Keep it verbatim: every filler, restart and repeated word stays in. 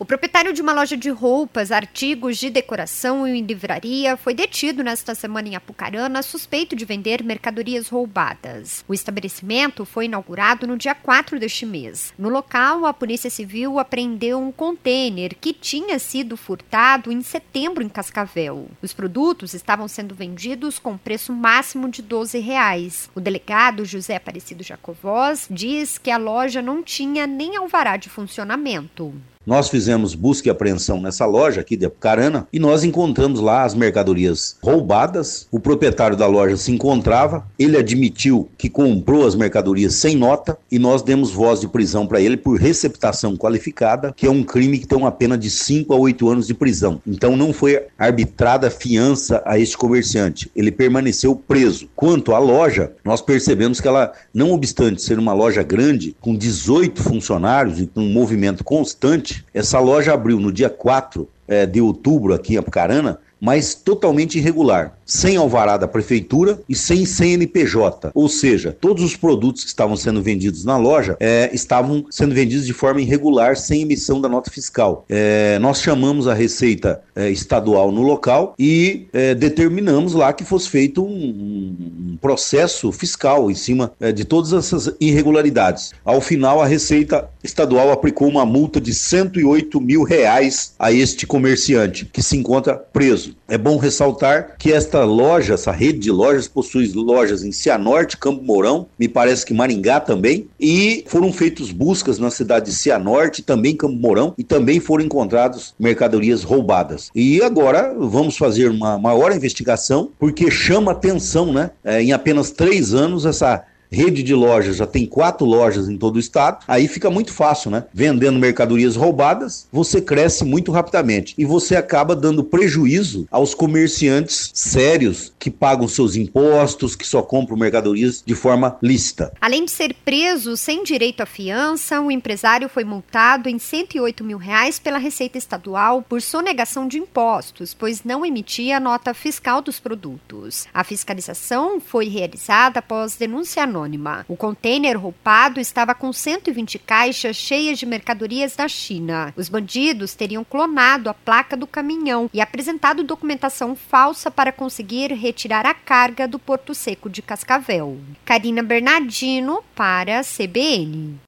O proprietário de uma loja de roupas, artigos de decoração e livraria foi detido nesta semana em Apucarana, suspeito de vender mercadorias roubadas. O estabelecimento foi inaugurado no dia quatro deste mês. No local, a Polícia Civil apreendeu um contêiner que tinha sido furtado em setembro em Cascavel. Os produtos estavam sendo vendidos com preço máximo de doze reais. O delegado José Aparecido Jacovós diz que a loja não tinha nem alvará de funcionamento. Nós fizemos busca e apreensão nessa loja aqui de Apucarana e nós encontramos lá as mercadorias roubadas. O proprietário da loja se encontrava, ele admitiu que comprou as mercadorias sem nota e nós demos voz de prisão para ele por receptação qualificada, que é um crime que tem uma pena de cinco a oito anos de prisão. Então não foi arbitrada fiança a este comerciante, ele permaneceu preso. Quanto à loja, nós percebemos que ela, não obstante ser uma loja grande, com dezoito funcionários e com um movimento constante, essa loja abriu no dia quatro é, de outubro aqui em Apucarana, mas totalmente irregular, sem alvará da prefeitura e sem C N P J. Ou seja, todos os produtos que estavam sendo vendidos na loja é, estavam sendo vendidos de forma irregular, sem emissão da nota fiscal. É, nós chamamos a Receita é, Estadual no local e é, determinamos lá que fosse feito um, um processo fiscal em cima é, de todas essas irregularidades. Ao final, a Receita Estadual aplicou uma multa de cento e oito mil reais a este comerciante, que se encontra preso. É bom ressaltar que esta loja, essa rede de lojas, possui lojas em Cianorte, Campo Mourão, me parece que Maringá também, e foram feitas buscas na cidade de Cianorte, também Campo Mourão, e também foram encontradas mercadorias roubadas. E agora vamos fazer uma maior investigação, porque chama atenção, né? É, em apenas três anos, essa rede de lojas, já tem quatro lojas em todo o estado, aí fica muito fácil, né? Vendendo mercadorias roubadas, você cresce muito rapidamente e você acaba dando prejuízo aos comerciantes sérios que pagam seus impostos, que só compram mercadorias de forma lícita. Além de ser preso sem direito à fiança, o empresário foi multado em cento e oito mil reais pela Receita Estadual por sonegação de impostos, pois não emitia a nota fiscal dos produtos. A fiscalização foi realizada após denúncia anônima. O contêiner roubado estava com cento e vinte caixas cheias de mercadorias da China. Os bandidos teriam clonado a placa do caminhão e apresentado documentação falsa para conseguir retirar a carga do Porto Seco de Cascavel. Karina Bernardino para a C B N.